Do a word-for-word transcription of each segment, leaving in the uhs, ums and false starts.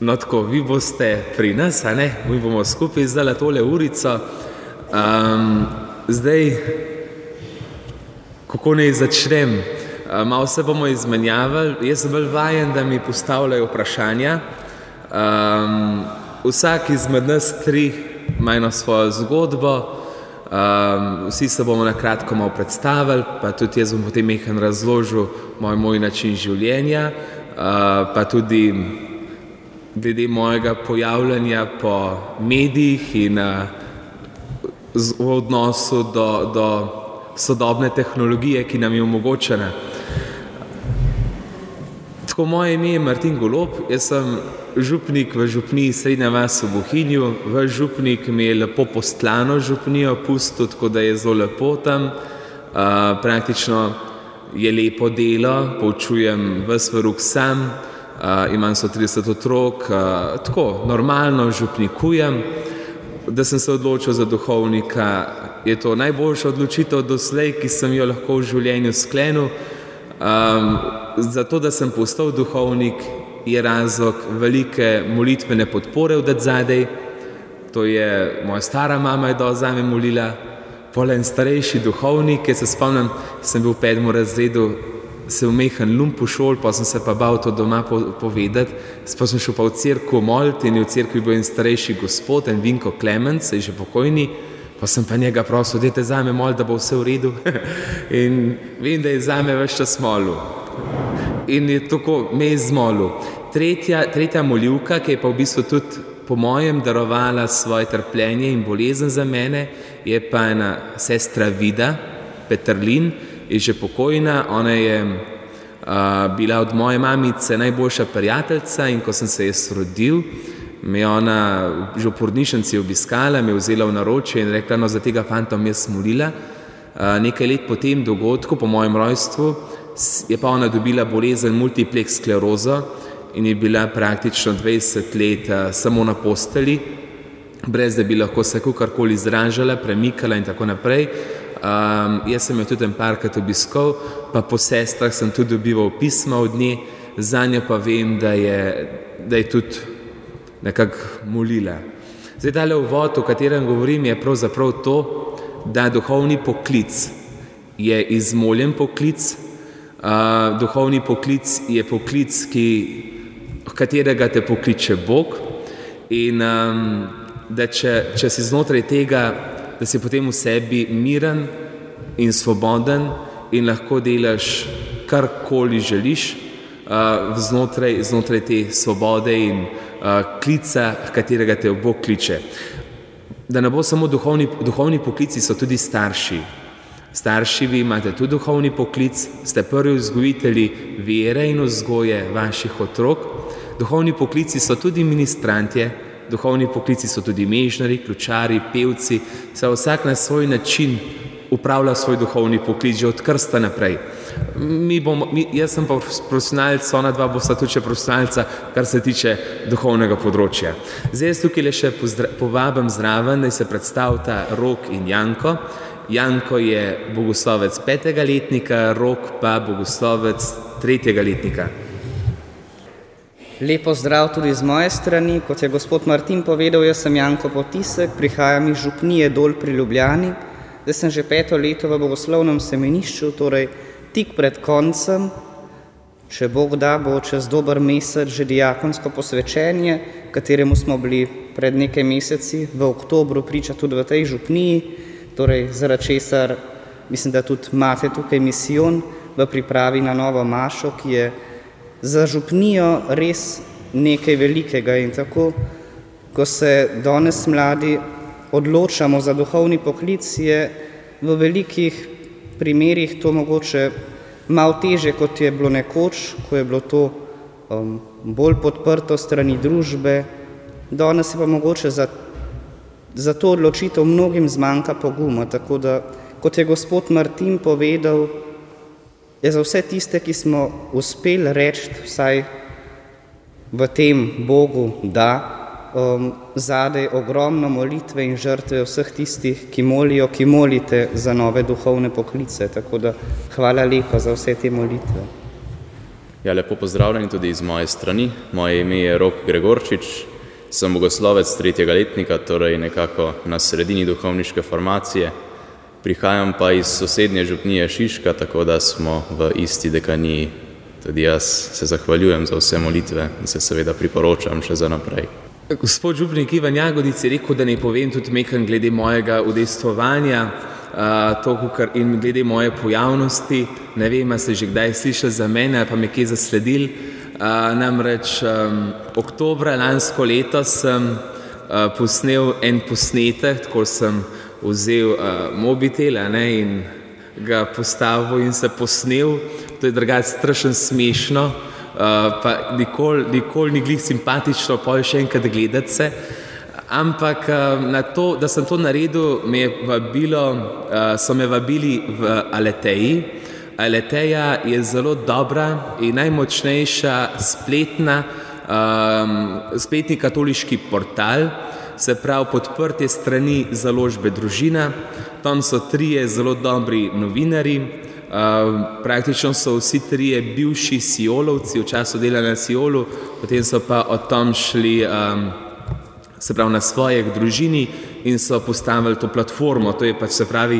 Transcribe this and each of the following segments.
No tako, vi boste pri nas, a ne? Mi bomo skupaj zdaj tole urico. Um, zdaj, kako naj začnem? Uh, malo se bomo izmenjavali. Jaz sem bolj vajen, da mi postavljajo vprašanja. Um, vsak izmed nas tri ima eno svojo zgodbo. Um, vsi se bomo na kratko malo predstavili, pa tudi jaz bom potem nekaj razložil moj, moj način življenja, uh, pa tudi glede mojega pojavljanja po medijih in uh, z, v odnosu do, do sodobne tehnologije, ki nam je omogočena. Tako, moje ime je Martin Golob, jaz sem župnik v župniji Srednja vas v Bohinju. V župnik mi je lepo postlano župnijo pustil, tako da je zelo lepo tam. Uh, praktično je lepo delo, poučujem ves veruk sam, uh, imam sto trideset otrok, uh, tako normalno župnikujem. Da sem se odločil za duhovnika, je to najboljša odločitev doslej, ki sem jo lahko v življenju sklenil. Um, zato, da sem postal duhovnik, je razlog velike molitvene podpore od zadaj. To je, moja stara mama je dosti zame molila, polen starejši duhovnik, ki se spomnim, sem bil v petem razredu, se vmehen lump v šol, pa sem se pa bal to doma povedati, pa sem šel pa v cerkev moliti in v cerkvi bil en starejši gospod, en Vinko Klemenc, je že pokojni, pa sem pa njega prosil, dajte zame moliti, da bo vse v redu. In vem, da je zame ves čas molil. In je tako me izmolil. Tretja, tretja molivka, ki je pa v bistvu tudi po mojem darovala svoje trpljenje in bolezen za mene, je pa ena sestra Vida Petrlin, je že pokojna. Ona je uh, bila od moje mamice najboljša prijateljica in ko sem se jaz rodil, me je ona že v porodnišnici obiskala, me je vzela v naročje in rekla, no, za tega fanta bom jaz molila. Uh, nekaj let po tem dogodku, po mojem rojstvu, je pa ona dobila bolezen multiplex sklerozo in je bila praktično dvajset let uh, samo na posteli, brez da bi lahko se kakorkoli izražala, premikala in tako naprej. Um, jaz sem jo tudi en parkrat obiskal, pa po sestrah sem tudi dobival pisma od nje, za njo pa vem, da je, da je tudi nekako molila. Zdaj, tale uvod, o katerem govorim, je pravzaprav to, da duhovni poklic je izmoljen poklic. Uh, duhovni poklic je poklic, ki, katerega te pokliče Bog in um, da če, če si znotraj tega, da si potem v sebi miren in svoboden in lahko delaš karkoli želiš uh, znotraj, znotraj te svobode in uh, klica, katerega te Bog kliče. Da ne bo samo duhovni, duhovni poklici so tudi starši. Starši, vi imate tudi duhovni poklic, ste prvi vzgojitelji vere in vzgoje vaših otrok. Duhovni poklici so tudi ministrantje, duhovni poklici so tudi mežnari, ključari, pevci, se vsak na svoj način upravlja svoj duhovni poklic, že od krsta naprej. Mi bomo, mi, jaz sem pa profesionalc, ona dva bosta tudi še profesionalca, kar se tiče duhovnega področja. Zdaj jaz tukaj le še pozdra, povabim zraven, da se predstavita Rok in Janko. Janko je bogoslovec petega letnika, Rok pa bogoslovec tretjega letnika. Lepo zdrav tudi z moje strani. Kot je gospod Martin povedal, jaz sem Janko Potisek, prihajam iz župnije Dol pri Ljubljani. Zdaj sem že peto leto v bogoslovnem semenišču, torej tik pred koncem. Če Bog da, bo čez dober mesec že diakonsko posvečenje, kateremu smo bili pred nekaj meseci v oktobru priča tudi v tej župniji. Torej, zaradi česar mislim, da tudi imate tukaj misijon v pripravi na novo mašo, ki je za župnijo res nekaj velikega. In tako, ko se danes mladi odločamo za duhovni poklic, je v velikih primerih to mogoče malo teže, kot je bilo nekoč, ko je bilo to um, bolj podprto strani družbe. Danes je pa mogoče za Za to odločitev mnogim zmanjka poguma, tako da, kot je gospod Martin povedal, je za vse tiste, ki smo uspeli reči vsaj v tem Bogu, da um, zadaj ogromno molitve in žrtve vseh tistih, ki molijo, ki molite za nove duhovne poklice. Tako da hvala lepa za vse te molitve. Ja, lepo pozdravljeni tudi iz moje strani. Moje ime je Rok Gregorčič, sem bogoslovec tretjega letnika, torej nekako na sredini duhovniške formacije. Prihajam pa iz sosednje župnije Šiška, tako da smo v isti dekaniji. Tudi jaz se zahvaljujem za vse molitve in se seveda priporočam še za naprej. Gospod župnik Ivan Jagodic je rekel, da ne povem tudi mekam glede mojega udejstvovanja to, in glede moje pojavnosti. Ne vem, a ste že kdaj slišali za mene ali pa me kje zasledili. Namreč um, oktobra lansko leto sem uh, posnel en posnetek, tako sem vzel uh, mobitel ne, in ga postavil in se posnel. To je drugače strašno smešno, uh, pa nikoli, nikoli ni glih simpatično, pa še enkrat gledati se. Ampak uh, na to, da sem to naredil, me je vabilo, uh, so me vabili v Aleteji. Aleteja je zelo dobra in najmočnejša spletna, um, spletni katoliški portal, se pravi podprtje strani založbe Družina. Tam so trije zelo dobri novinarji, uh, praktično so vsi trije bivši Siolovci v času dela na Siolu, potem so pa od tam šli um, se pravi na svoje k Družini in so postavili to platformo, to je pač se pravi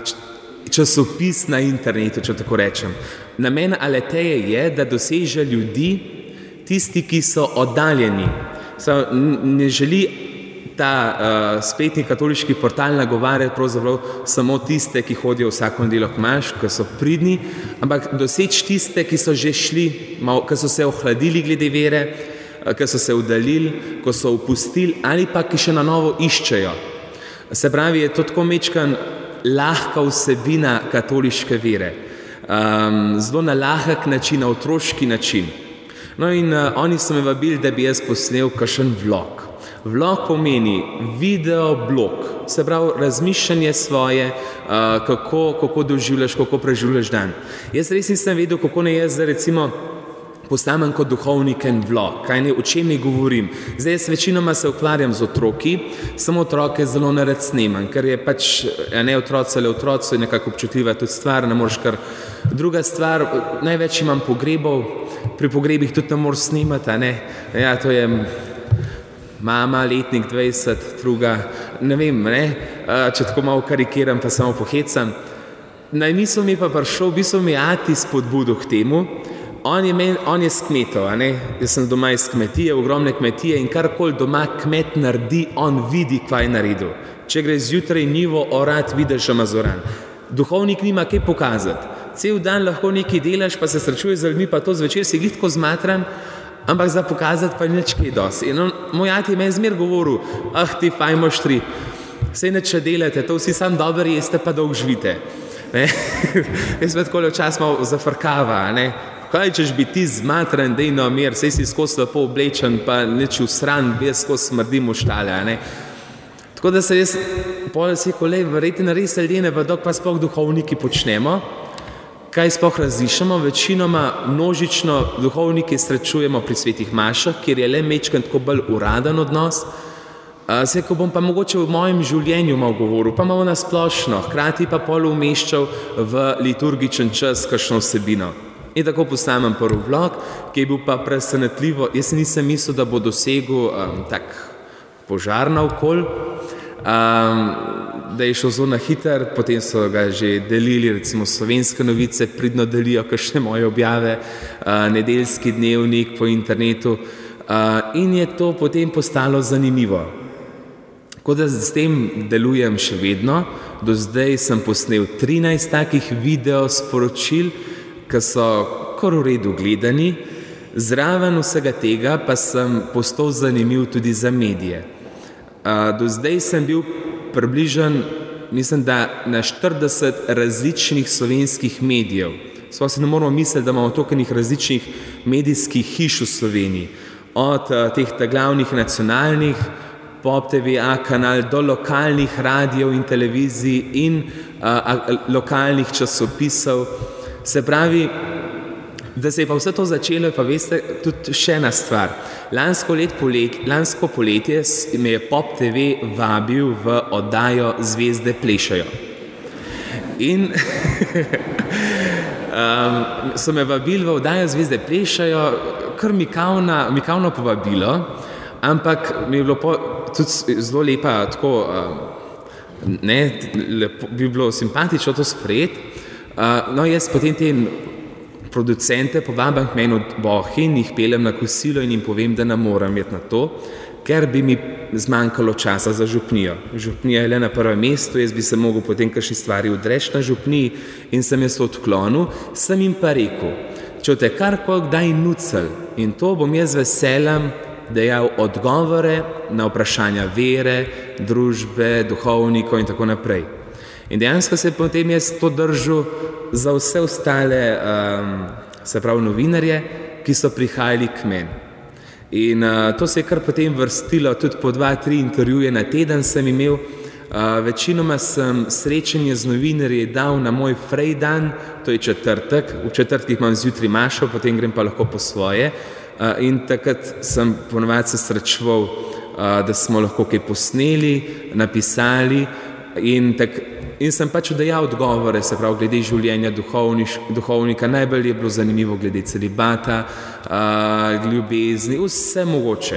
časopis na internetu, če tako rečem. Namen Aleteje je, da doseže ljudi, tisti, ki so oddaljeni. So, ne želi ta uh, spletni katoliški portal nagovarjati pravzaprav samo tiste, ki hodijo vsako nedeljo k maši, ki so pridni, ampak doseči tiste, ki so že šli, mal, ki so se ohladili glede vere, ki so se oddaljili, ko so opustili ali pa ki še na novo iščejo. Se pravi, je to tako mečkan lahka vsebina katoliške vere. Um, zelo na lahek način, na otroški način. No in uh, oni so me vabili, da bi jaz posnel kakšen vlog. Vlog pomeni video blog, se pravi razmišljanje svoje, uh, kako, kako doživljaš, kako preživljaš dan. Jaz res nisem vedel, kako ne jaz, da recimo postavim kot duhovnik en vlog, kaj ne, o čem ne govorim. Zdaj jaz večinoma se ukvarjam z otroki, samo otroke zelo nerad snemam, ker je pač, ja ne, otroci ali otroci, nekako občutljiva tudi stvar, ne moreš kar. Druga stvar, največ imam pogrebov, pri pogrebih tudi ne moreš snemati, a ne. Ja, to je mama, letnik dvajset, druga, ne vem, ne, če tako malo karikiram, pa samo pohecam. Na misel mi je pa prišel, v bistvu mi je ati spodbudo k temu. On je, men, on je s kmetov, a ne? Jaz sem doma iz kmetije, ogromne kmetije in karkoli doma kmet naredi, on vidi, kaj je naredil. Če gre zjutraj njivo orat, vidiš amazoran. Duhovnik nima kaj pokazati. Cel dan lahko nekaj delaš, pa se srečuje z ljudmi, pa to zvečer si glitko zmatran, ampak za pokazati pa nič kaj dosti. In on, moj ati me je zmer govoril, ah ti fajmo štri, sej nič delate, to vsi sam dobro jeste, pa dolg živite. Jaz me tako včas malo zafrkava, ne? Kaj češ bi ti zmatran, dej no mir, sej si skozi lepo oblečen, pa nič v sran, jaz skozi smrdim v štale, ne. Tako da se jaz, pol si kolej, verjetno res ljudje ne vedo, kaj sploh duhovniki počnemo, kaj sploh razlišamo, večinoma množično duhovniki srečujemo pri svetih mašah, kjer je le mečkan tako bolj uraden odnos. Se, ko bom pa mogoče v mojem življenju malo govoril, pa malo nasplošno, hkrati pa pol umeščal v liturgičen čas kakšno vsebino. In tako postavim prvi vlog, ki je bil pa presenetljivo. Jaz nisem mislil, da bo dosegel um, tak požar naokoli, um, da je šel zelo na hiter, potem so ga že delili, recimo Slovenske novice, pridno delijo kakšne moje objave, uh, nedeljski dnevnik po internetu uh, in je to potem postalo zanimivo. Tako da s tem delujem še vedno. Do zdaj sem posnel trinajst takih video sporočil, ki so kar v redu gledani, zraven vsega tega pa sem postal zanimiv tudi za medije. Do zdaj sem bil približan, mislim, da na štirideset različnih slovenskih medijev. Sploh si ne moramo misliti, da imamo toliko različnih medijskih hiš v Sloveniji. Od teh glavnih nacionalnih, Pop T V A kanal, do lokalnih radijev in televizij in a, a, lokalnih časopisov. Se pravi, da se je pa vse to začelo, pa veste, tudi še ena stvar. Lansko, let polet, lansko poletje me je Pop T V vabil v oddajo Zvezde plešajo. In Um, so me vabili v oddajo Zvezde plešajo, kar mikavna, mikavno povabilo, ampak mi je bilo po, tudi zelo lepa, tako, um, ne, lepo, bi bilo simpatično to sprejeti. Uh, no, jaz potem te producente povabim k meni v Bohinj, jih peljem na kosilo in jim povem, da ne moram iti na to, ker bi mi zmanjkalo časa za župnijo. Župnija je le na prvem mestu, jaz bi se mogel potem kakšni stvari odreči na župniji in sem jaz odklonil, sem jim pa rekel, če te karkoli kdaj nucel in to bom jaz veseljem dejal odgovore na vprašanja vere, družbe, duhovnikov in tako naprej. In dejansko se potem jaz to držal za vse ostale, um, se pravi novinarje, ki so prihajali k meni. In uh, to se je kar potem vrstilo, tudi po dva, tri intervjuje na teden sem imel. Uh, večinoma sem srečanje z novinarji dal na moj frej dan, to je četrtek, v četrtkih imam zjutraj mašo, potem grem pa lahko po svoje. Uh, in takrat sem ponovadi se srečeval, uh, da smo lahko kaj posneli, napisali in tak, in sem pač dajal odgovore, se pravi, glede življenja duhovnika, najbolj je bilo zanimivo glede celibata, uh, ljubezni, vse mogoče.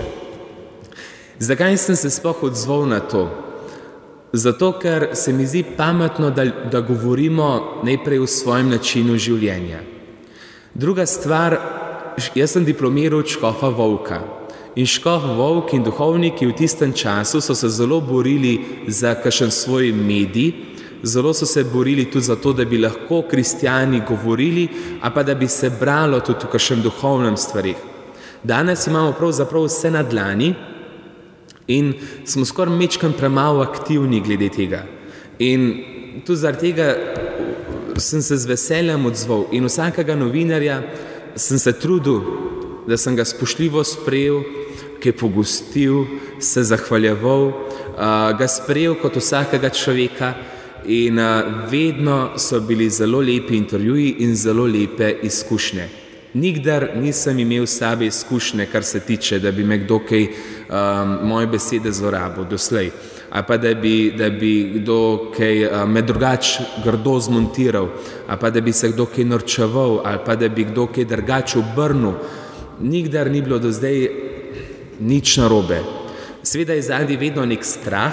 Zakaj sem se sploh odzval na to? Zato, ker se mi zdi pametno, da, da govorimo najprej o svojem načinu življenja. Druga stvar, jaz sem diplomiral od škofa Volka. In škof Volk in duhovniki v tistem času so se zelo borili za kakšen svoj medij, zelo so se borili tudi za to, da bi lahko kristjani govorili, a pa da bi se bralo tudi v kakšnem duhovnem stvarih. Danes imamo pravzaprav vse na dlani in smo skoraj mečkam premalo aktivni glede tega. In tudi zaradi tega sem se z veseljem odzval in vsakega novinarja sem se trudil, da sem ga spoštljivo sprejel, ki je pogostil, se zahvaljeval, ga sprejel kot vsakega človeka in vedno so bili zelo lepi intervjuji in zelo lepe izkušnje. Nikdar nisem imel slabe izkušnje, kar se tiče, da bi me kdo kaj um, moje besede zlorabil doslej, ali pa da bi, da bi kdo kaj um, me drugače grdo zmontiral, ali pa da bi se kdo kaj norčeval, ali pa da bi kdo kaj drugače obrnil. Nikdar ni bilo do zdaj nič narobe. Seveda je zadnji vedno nek strah,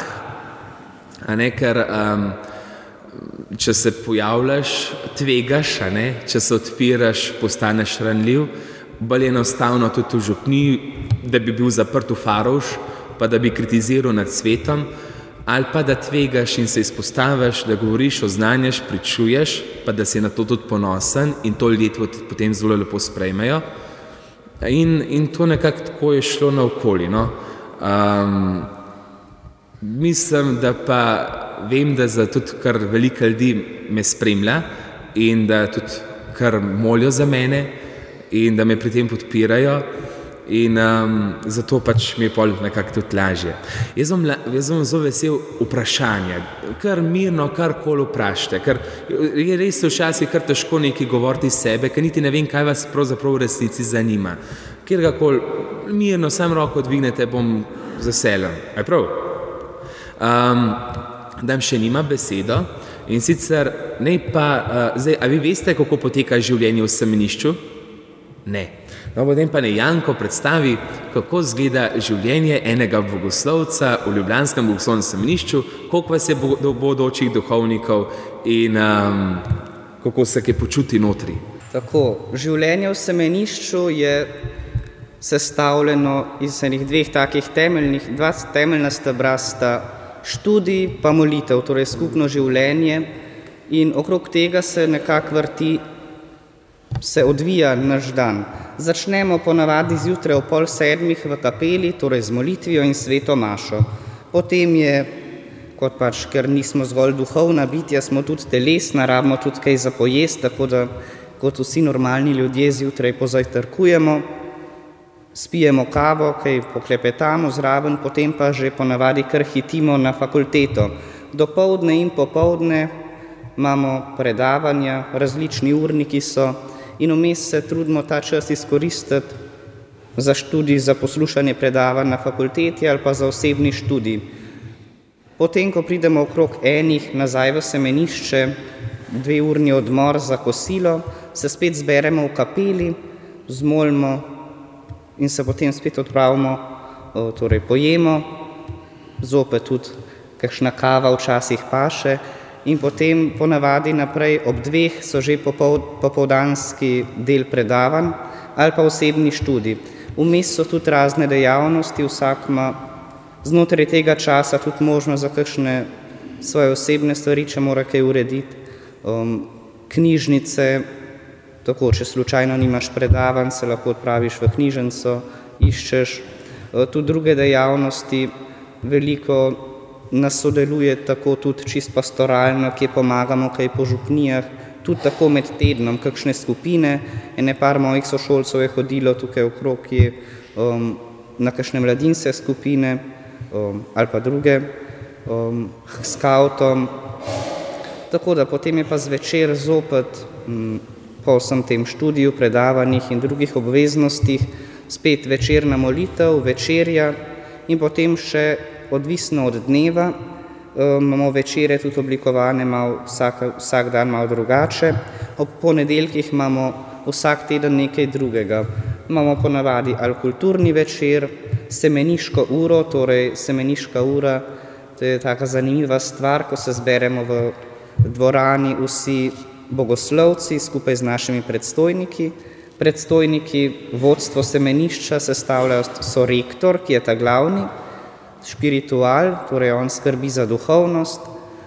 a ne, ker um, če se pojavljaš, tvegaš, a ne, če se odpiraš, postaneš ranljiv, bolj enostavno tudi v župniji, da bi bil zaprt v Farovš, pa da bi kritiziral nad svetom, ali pa da tvegaš in se izpostaviš, da govoriš, oznanjaš, pričuješ, pa da si na to tudi ponosen in to ljudje potem zelo lepo sprejmejo. In, in to nekako tako je šlo naokoli. No. Um, mislim, da pa vem, da za tudi kar veliko ljudi me spremlja in da tudi kar molijo za mene in da me pri tem podpirajo in um, zato pač mi je pol nekako tudi lažje. Jaz bom, jaz bom zelo vesel vprašanja, kar mirno, karkoli vprašajte, ker je res včasih kar težko nekaj govoriti iz sebe, ker niti ne vem, kaj vas pravzaprav v resnici zanima. Kjerkoli mirno, sam roko dvignete, bom z veseljem. Je prav? Um, dam še nima besedo in sicer ne pa, uh, zdaj, a vi veste, kako poteka življenje v semenišču? Ne. No, potem pa ne Janko predstavi, kako izgleda življenje enega bogoslovca v ljubljanskem bogoslovnem semenišču, koliko vas je bodočih duhovnikov in um, kako se kaj počuti notri. Tako, življenje v semenišču je sestavljeno iz enih dveh takih temeljnih, dva temeljna stebra sta študij pa molitev, torej skupno življenje in okrog tega se nekako vrti, se odvija naš dan. Začnemo ponavadi zjutraj ob pol sedmih v kapeli, torej z molitvijo in sveto mašo. Potem je, kot pač, ker nismo zgolj duhovna bitja, smo tudi telesna, rabimo tudi kaj za pojest, tako da kot vsi normalni ljudje zjutraj pozajtrkujemo, spijemo kavo, kaj poklepetamo zraven, potem pa že ponavadi kar hitimo na fakulteto. Dopoldne in popoldne imamo predavanja, različni urniki so in vmes se trudimo ta čas izkoristiti za študij, za poslušanje predavanj na fakulteti ali pa za osebni študij. Potem, ko pridemo okrog enih nazaj v semenišče, dve urni odmor za kosilo, se spet zberemo v kapeli, zmolimo in se potem spet odpravimo, torej pojemo, zopet tudi kakšna kava včasih paše in potem ponavadi naprej ob dveh so že popoldanski del predavanj ali pa osebni študij. Vmes so tudi razne dejavnosti, vsak ima znotraj tega časa tudi možno za kakšne svoje osebne stvari, če mora kaj urediti, um, knjižnice, tako, če slučajno nimaš predavanj, se lahko odpraviš v knjižnico, iščeš, tudi druge dejavnosti, veliko nas sodeluje tako tudi čist pastoralno, kje pomagamo, kaj po župnijah, tudi tako med tednom, kakšne skupine, ene par mojih sošolcev je hodilo tukaj okrog, kje, um, na kakšne mladinske skupine um, ali pa druge, um, skautom, tako da potem je pa zvečer zopet um, po vsem tem študiju, predavanjih in drugih obveznostih, spet večerna molitev, večerja in potem še odvisno od dneva, imamo večere tudi oblikovane malo vsak, vsak dan malo drugače. Ob ponedeljkih imamo vsak teden nekaj drugega. Imamo ponavadi ali kulturni večer, semeniško uro, torej semeniška ura, to je taka zanimiva stvar, ko se zberemo v dvorani vsi bogoslovci skupaj z našimi predstojniki. Predstojniki, vodstvo semenišča sestavljajo so rektor, ki je ta glavni, špiritual, torej on skrbi za duhovnost,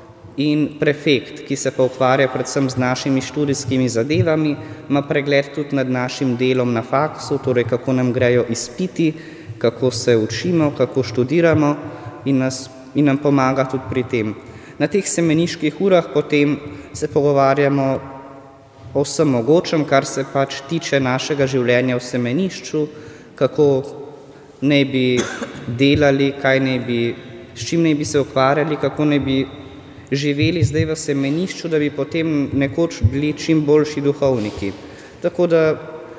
in prefekt, ki se pa ukvarja predvsem z našimi študijskimi zadevami, ima pregled tudi nad našim delom na faksu, torej kako nam grejo izpiti, kako se učimo, kako študiramo in, nas, in nam pomaga tudi pri tem. Na teh semeniških urah potem se pogovarjamo o vsem mogočem, kar se pač tiče našega življenja v semenišču, kako naj bi delali, kaj naj bi, s čim naj bi se ukvarjali, kako naj bi živeli zdaj v semenišču, da bi potem nekoč bili čim boljši duhovniki. Tako da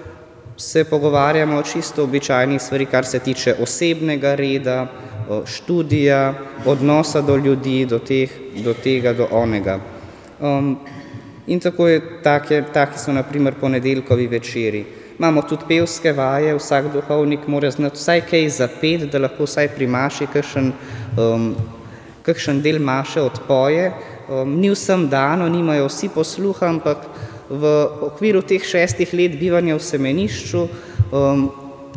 se pogovarjamo o čisto običajnih stvari, kar se tiče osebnega reda, študija, odnosa do ljudi, do, teh, do tega, do onega. Um, in tako je, take, take so na primer ponedeljkovi večeri. Imamo tudi pevske vaje, vsak duhovnik mora znati vsaj kaj zapeti, da lahko vsaj pri maši kakšen, um, kakšen del maše odpoje. Um, ni vsem dano, nimajo vsi posluha, ampak v okviru teh šestih let bivanja v semenišču um,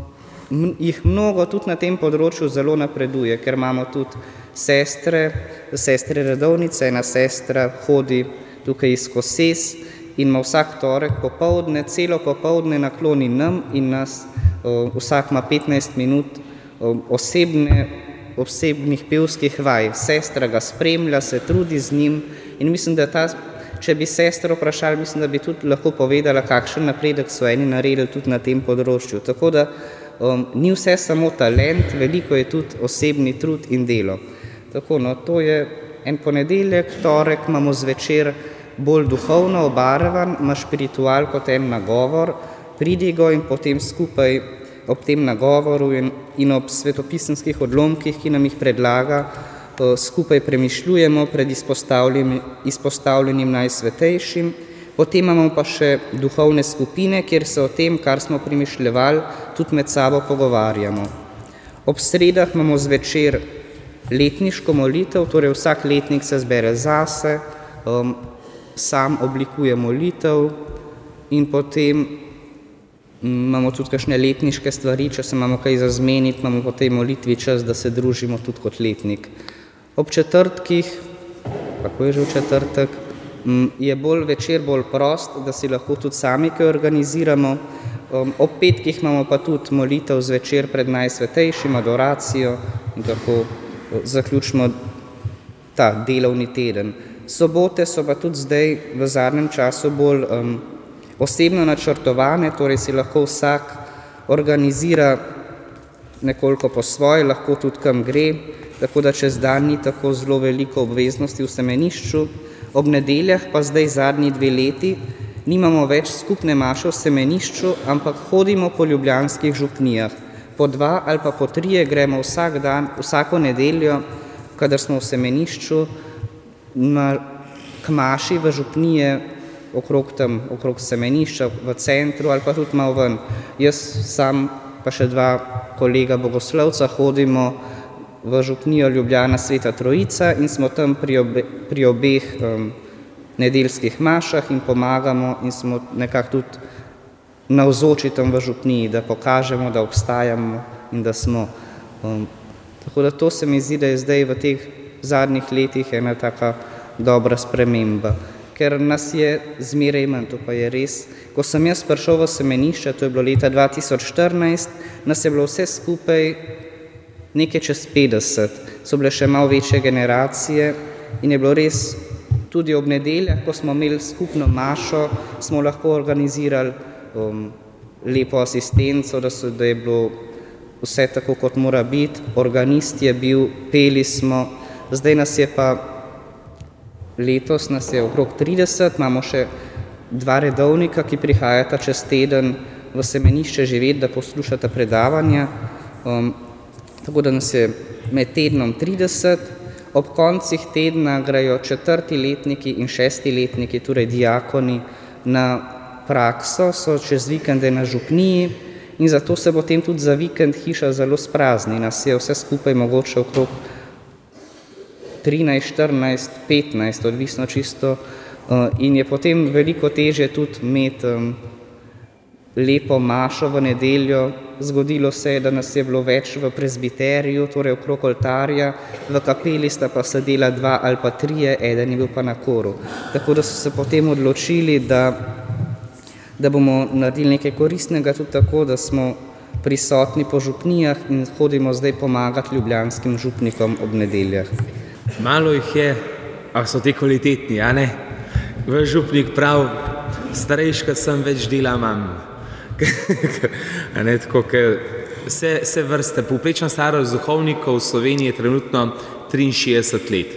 jih mnogo tudi na tem področju zelo napreduje, ker imamo tudi sestre, sestre redovnice, ena sestra hodi tukaj iz Koses in ima vsak torek popoldne, celo popoldne nakloni nam in nas, uh, vsak ima petnajst minut uh, osebne, osebnih pevskih vaj. Sestra ga spremlja, se trudi z njim in mislim, da ta, če bi sestro vprašali, mislim, da bi tudi lahko povedala, kakšen napredek so eni naredili tudi na tem področju. Tako da um, ni vse samo talent, veliko je tudi osebni trud in delo. Tako, no, to je en ponedeljek, torek imamo zvečer bolj duhovno obarvan, ima špiritual kot en nagovor, pridigo in potem skupaj ob tem nagovoru in, in ob svetopisemskih odlomkih, ki nam jih predlaga, skupaj premišljujemo pred izpostavljenim, izpostavljenim najsvetejšim. Potem imamo pa še duhovne skupine, kjer se o tem, kar smo premišljevali, tudi med sabo pogovarjamo. Ob sredah imamo zvečer letniško molitev, torej vsak letnik se zbere zase, um, sam oblikuje molitev in potem imamo tudi kakšne letniške stvari, če se imamo kaj zazmeniti, imamo po tej molitvi čas, da se družimo tudi kot letnik. Ob četrtkih, kako je že v četrtek, je bolj večer bolj prost, da si lahko tudi sami kaj organiziramo. Ob petkih imamo pa tudi molitev zvečer pred najsvetejšim, adoracijo in tako zaključimo ta delovni teden. Sobote so pa tudi zdaj v zadnjem času bolj um, osebno načrtovane, torej si lahko vsak organizira nekoliko po svoje, lahko tudi kam gre, tako da čez dan ni tako zelo veliko obveznosti v semenišču. Ob nedeljah pa zdaj zadnji dve leti nimamo več skupne maše v semenišču, ampak hodimo po ljubljanskih župnijah. Po dva ali pa po trije gremo vsak dan, vsako nedeljo, kadar smo v semenišču, na k maši v župnije okrog tam, okrog semenišča v centru ali pa tudi malo ven. Jaz sam pa še dva kolega bogoslovca hodimo v župnijo Ljubljana Sveta Trojica in smo tam pri, obe, pri obeh um, nedeljskih mašah in pomagamo in smo nekako tudi navzoči tam v župniji, da pokažemo, da obstajamo in da smo. Um, tako da to se mi zdi, da je zdaj v teh zadnjih letih ena taka dobra sprememba, ker nas je zmeraj manj, to pa je res. Ko sem jaz prišel v semenišče, to je bilo leta dva tisoč štirinajst, nas je bilo vse skupaj nekaj čez petdeset, so bile še malo večje generacije in je bilo res tudi ob nedeljah, ko smo imeli skupno mašo, smo lahko organizirali um, lepo asistenco, da, so, da je bilo vse tako, kot mora biti, organist je bil, peli smo, zdaj nas je pa, letos nas je okrog trideset, imamo še dva redovnika, ki prihajata čez teden v semenišče živeti, da poslušata predavanja, um, tako da nas je med tednom trideset, ob koncih tedna grejo četrti letniki in šesti letniki, torej diakoni, na prakso, so čez vikende na župniji in zato se potem tudi za vikend hiša zelo sprazni. Nas je vse skupaj mogoče okrog trinajst, štirinajst, petnajst, odvisno čisto in je potem veliko težje tudi imeti um, lepo mašo v nedeljo. Zgodilo se je, da nas je bilo več v prezbiteriju, torej okrog oltarja, v kapeli sta pa sedela dva ali pa trije, eden je bil pa na koru. Tako da so se potem odločili, da, da bomo naredili nekaj koristnega tudi tako, da smo prisotni po župnijah in hodimo zdaj pomagati ljubljanskim župnikom ob nedeljah. Malo jih je, a so te kvalitetni, a ne? V župnik prav, starejška sem, več dela imam. ne, tako, vse, vse vrste, povprečna starost duhovnikov v Sloveniji je trenutno triinšestdeset let.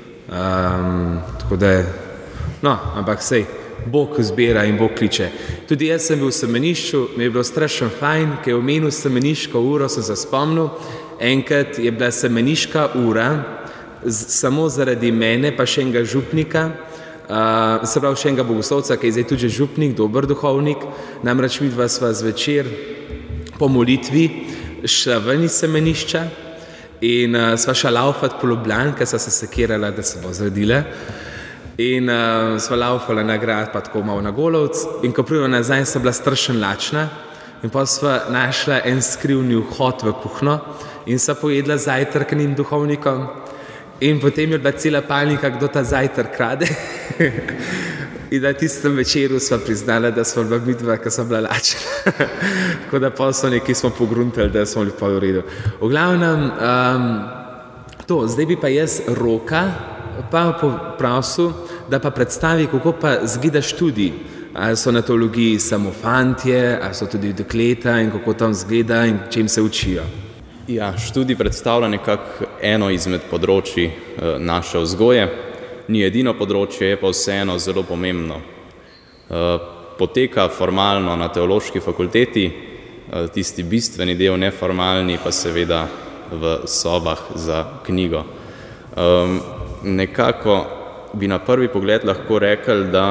Um, tako da je, no, ampak sej, Bog zbira in Bog kliče. Tudi jaz sem bil v semenišču, mi je bilo strašno fajn, ker je omenil semeniško uro, sem se spomnil, enkrat je bila semeniška ura, z, samo zaradi mene, pa še enega župnika, Uh, se pravi še enega bogoslovca, ki je zdaj tudi župnik, dober duhovnik, namreč midva sva zvečer po molitvi šla ven iz semenišča in uh, sva šla laufat po Ljubljani, ker sva se sekirala, da se bo zredila in uh, sva laufala na grad, pa tako malo na Golovc in ko prideva nazaj, sva bila strašno lačna in pa sva našla en skrivni vhod v kuhno in sva pojedla zajtrk njim duhovnikom. In potem je bila cela panika, kdo ta zajtrk krade. In da tistem večeru sva priznala, da sva bila midva, ker sva bila lačna. Tako da pa so nekaj smo pogruntali, da smo bili pa v redu. V glavnem, um, to, zdaj bi pa jaz Roka pa poprosil, da pa predstavi, kako pa zgleda študij. Ali so na teologiji samo fantje, ali so tudi dekleta in kako tam zgleda in čem se učijo. Ja, študij predstavlja nekako eno izmed področji e, naše vzgoje. Ni edino področje, je pa vseeno zelo pomembno. E, poteka formalno na teološki fakulteti, e, tisti bistveni del neformalni pa seveda v sobah za knjigo. E, nekako bi na prvi pogled lahko rekli, da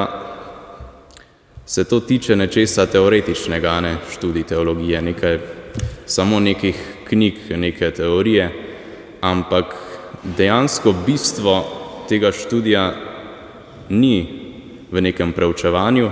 se to tiče nečesa teoretičnega, ne študij teologije, nekaj, samo nekih knjig, neke teorije, ampak dejansko bistvo tega študija ni v nekem preučevanju,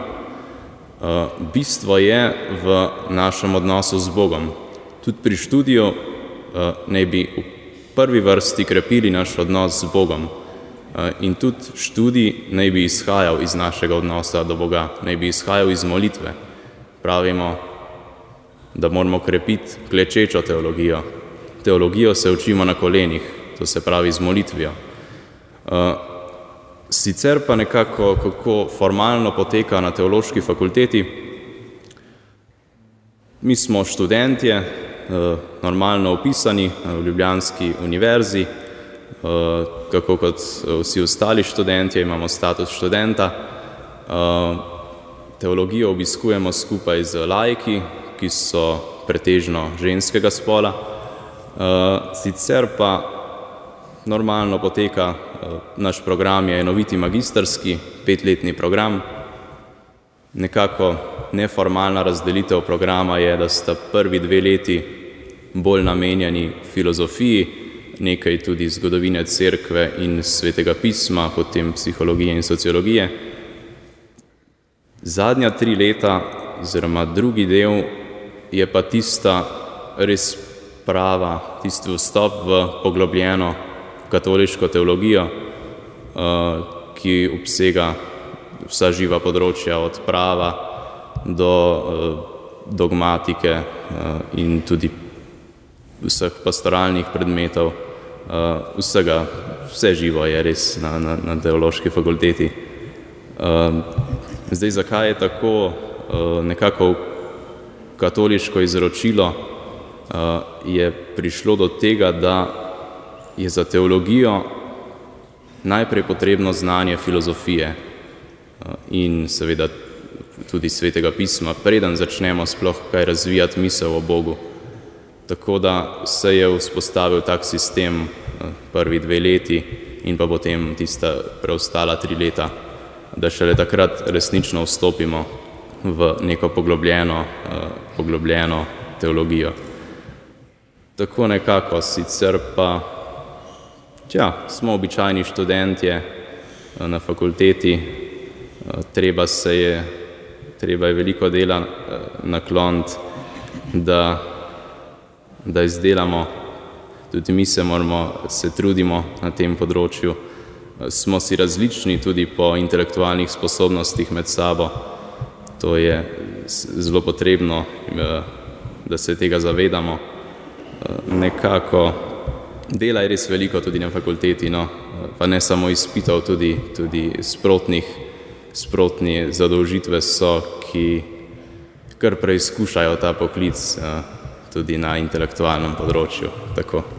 bistvo je v našem odnosu z Bogom. Tudi pri študiju naj bi v prvi vrsti krepili naš odnos z Bogom in tudi študij naj bi izhajal iz našega odnosa do Boga, naj bi izhajal iz molitve. Pravimo, da moramo krepiti klečečo teologijo. Teologijo se učimo na kolenih, to se pravi z molitvijo. Sicer pa nekako, kako formalno poteka na teološki fakulteti, mi smo študentje, normalno upisani v Ljubljanski univerzi, kako kot vsi ostali študentje, imamo status študenta. Teologijo obiskujemo skupaj z laiki, ki so pretežno ženskega spola. Sicer pa normalno poteka, naš program je enoviti magistrski, petletni program. Nekako neformalna razdelitev programa je, da sta prvi dve leti bolj namenjeni filozofiji, nekaj tudi zgodovine cerkve in svetega pisma, potem psihologije in sociologije. Zadnja tri leta, oziroma drugi del, je pa tista res prava, tisti vstop v poglobljeno katoliško teologijo, ki obsega vsa živa področja od prava do dogmatike in tudi vseh pastoralnih predmetov, vsega, vse živo je res na, na, na teološki fakulteti. Zdaj, zakaj je tako nekako katoliško izročilo, je prišlo do tega, da je za teologijo najprej potrebno znanje filozofije in seveda tudi svetega pisma, preden začnemo sploh kaj razvijati misel o Bogu. Tako da se je vzpostavil tak sistem prvi dve leti in pa potem tista preostala tri leta, da šele takrat resnično vstopimo v neko poglobljeno, poglobljeno teologijo. Tako nekako, sicer pa, tja, smo običajni študentje na fakulteti, treba se je, treba je veliko dela nakloniti, da, da izdelamo, tudi mi se moramo, se trudimo na tem področju. Smo si različni tudi po intelektualnih sposobnostih med sabo. To je zelo potrebno, da se tega zavedamo. Nekako dela je res veliko tudi na fakulteti, no, pa ne samo izpitov, tudi, tudi sprotnih, sprotni zadolžitve so, ki kar preizkušajo ta poklic tudi na intelektualnem področju. Tako.